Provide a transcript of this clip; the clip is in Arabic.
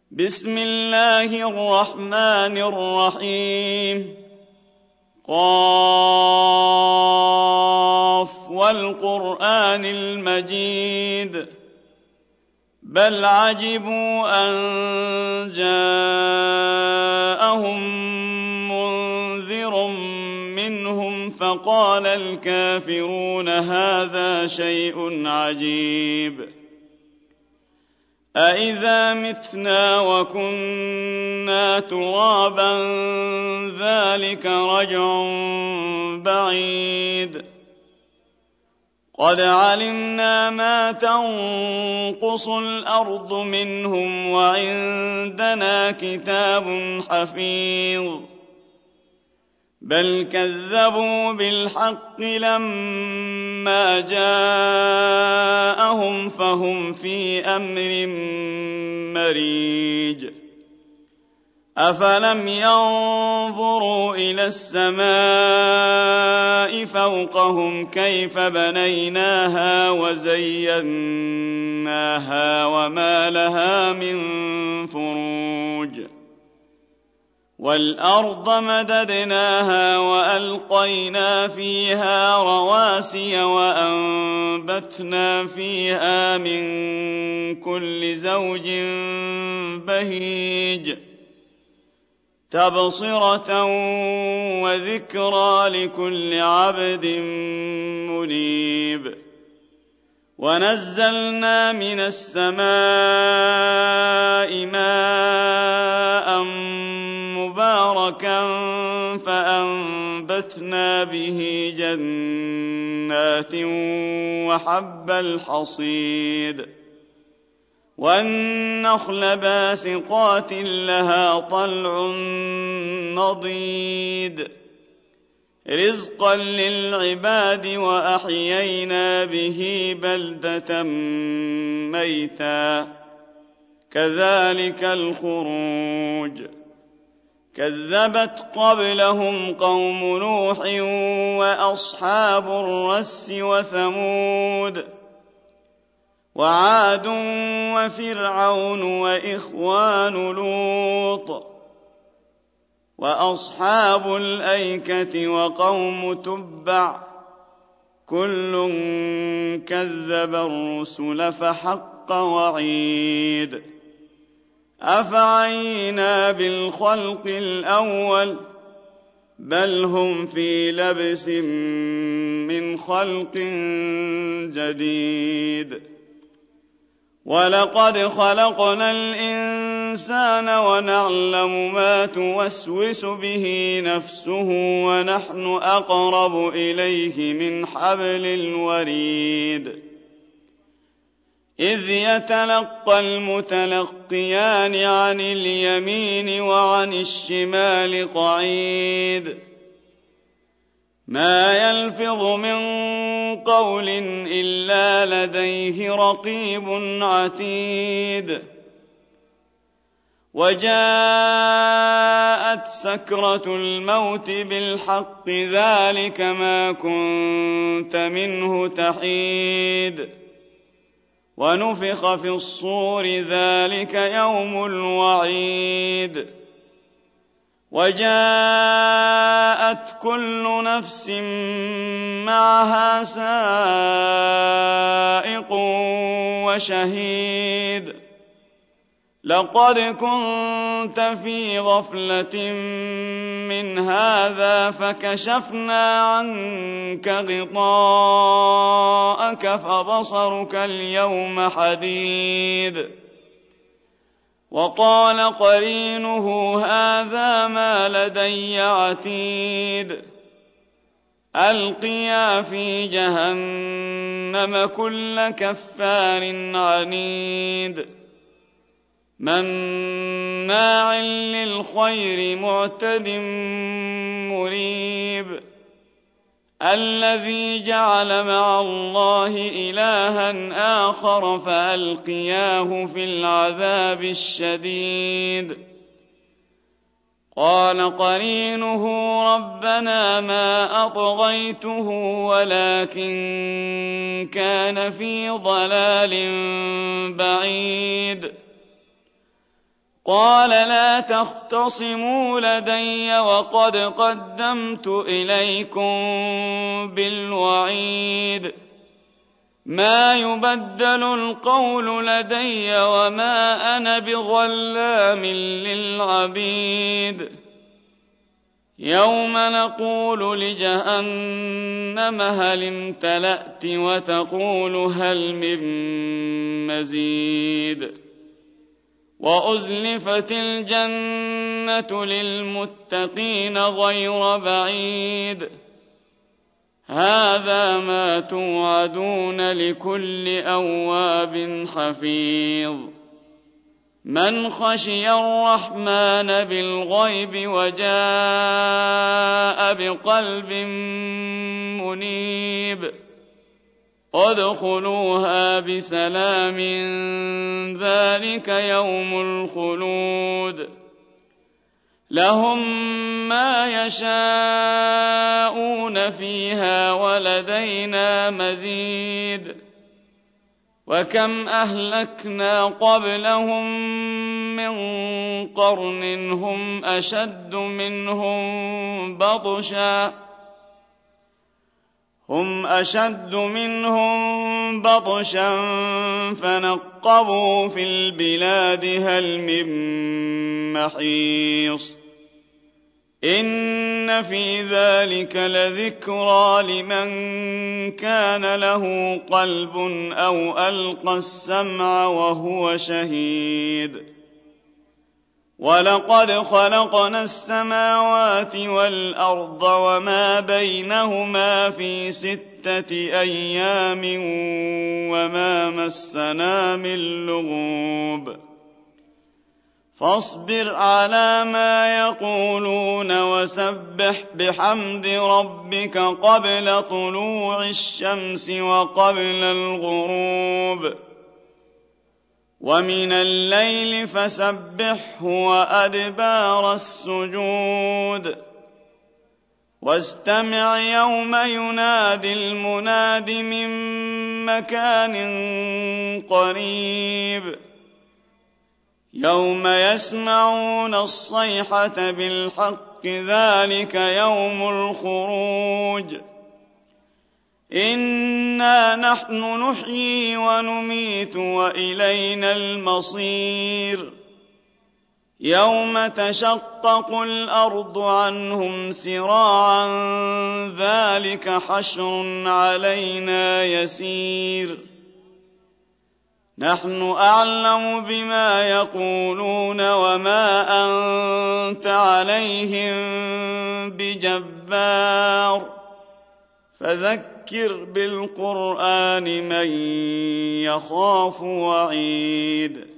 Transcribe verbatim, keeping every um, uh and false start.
بسم الله الرحمن الرحيم قاف والقرآن المجيد بل عجبوا أن جاءهم منذر منهم فقال الكافرون هذا شيء عجيب أإذا متنا وكنا ترابا ذلك رجع بعيد قد علمنا ما تنقص الأرض منهم وعندنا كتاب حفيظ بل كذبوا بالحق لما جاءهم فهم في أمر مريج أفلم ينظروا إلى السماء فوقهم كيف بنيناها وزيناها وما لها من فروج والأرض مددناها وألقينا فيها رواسي وأنبتنا فيها من كل زوج بهيج تبصرة وذكرى لكل عبد منيب ونزلنا من السماء ماء مباركا فأنبتنا به جنات وحب الحصيد والنخل باسقات لها طلع نضيد رزقا للعباد وأحيينا به بلدة ميتا كذلك الخروج كذبت قبلهم قوم نوح وأصحاب الرس وثمود وعاد وفرعون وإخوان لوط وأصحاب الأيكة وقوم تبع كل كذب الرسل فحق وعيد أفعينا بالخلق الأول بل هم في لبس من خلق جديد ولقد خلقنا الإنسان ونعلم ما توسوس به نفسه ونحن أقرب إليه من حبل الوريد إذ يتلقى المتلقيان عن اليمين وعن الشمال قعيد ما يلفظ من قول إلا لديه رقيب عتيد وجاءت سكرة الموت بالحق ذلك ما كنت منه تحيد ونفخ في الصور ذلك يوم الوعيد وجاءت كل نفس معها سائق وشهيد لقد كنت في غفلة من هذا فكشفنا عنك غطاءك فبصرك اليوم حديد وقال قرينه هذا ما لدي عتيد ألقيا في جهنم كل كفار عنيد مناع للخير معتد مريب الذي جعل مع الله إلها آخر فألقياه في العذاب الشديد قال قرينه ربنا ما أطغيته ولكن كان في ضلال بعيد قال لا تختصموا لدي وقد قدمت إليكم بالوعيد ما يبدل القول لدي وما أنا بظلام للعبيد يوم نقول لجهنم هل امتلأت وتقول هل من مزيد وأزلفت الجنة للمتقين غير بعيد هذا ما توعدون لكل أواب حفيظ من خشي الرحمن بالغيب وجاء بقلب منيب ادخلوها بسلام ذلك يوم الخلود لهم ما يشاءون فيها ولدينا مزيد وكم أهلكنا قبلهم من قرن هم أشد منهم بطشا هم أشد منهم بطشا فنقبوا في البلاد هل من محيص إن في ذلك لذكرى لمن كان له قلب أو ألقى السمع وهو شهيد ولقد خلقنا السماوات والأرض وما بينهما في ستة أيام وما مسنا من لغوب فاصبر على ما يقولون وسبح بحمد ربك قبل طلوع الشمس وقبل الغروب ومن الليل فسبحه وأدبار السجود واستمع يوم ينادي المناد من مكان قريب يوم يسمعون الصيحة بالحق ذلك يوم الخروج إنا نحن نحيي ونميت وإلينا المصير يوم تشقق الأرض عنهم سراعا ذلك حشر علينا يسير نحن أعلم بما يقولون وما أنت عليهم بجبار فذكر بالقرآن من يخاف وعيد